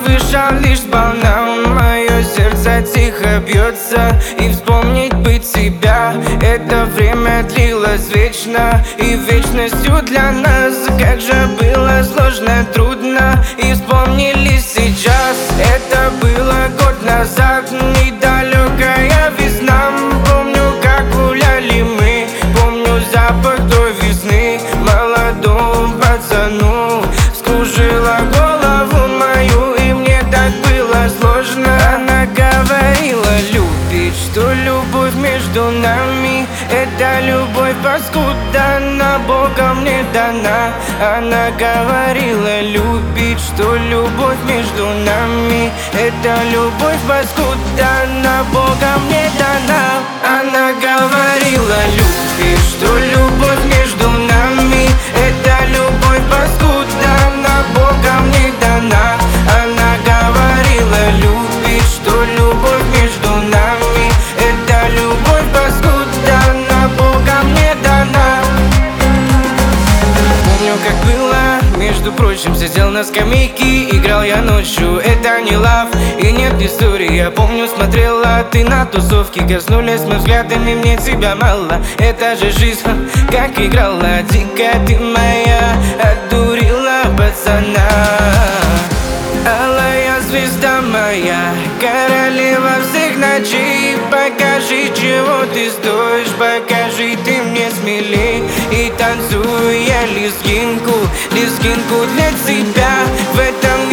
услышал лишь сполна. Мое сердце тихо бьется, и вспомнить быть себя. Это время длилось вечно, и вечностью для нас. Как же было сложно, трудно, и вспомнили сейчас. Это было год назад, недалекая весна. Помню, как гуляли мы, помню запах той весны. Молодому пацану вскружила голову мою, и мне так было сложно. Она говорила любить, что любовь между нами — это любовь паскуда, она Богом не дана. Она говорила любить, что любовь между нами — это любовь паскуда, она Богом не дана. Она говорила любить, что любовь между нами — это любовь паскуда, она Богом не дана. Она говорила любить, что любовь между нами — это любовь паскуда, она Богом не дана. Помню, как было, между прочим, сидел на скамейке, играл я ночью, это не лав и нет истории. Я помню, смотрела ты на тусовки, коснулись мы взглядами, мне тебя мало. Это же жизнь, как играла дико ты моя, отдурила пацана. Алая звезда моя, королева всех ночей, покажи, чего ты стоишь, покажи ты мне смелей. И танцую я лезгинку для тебя в этом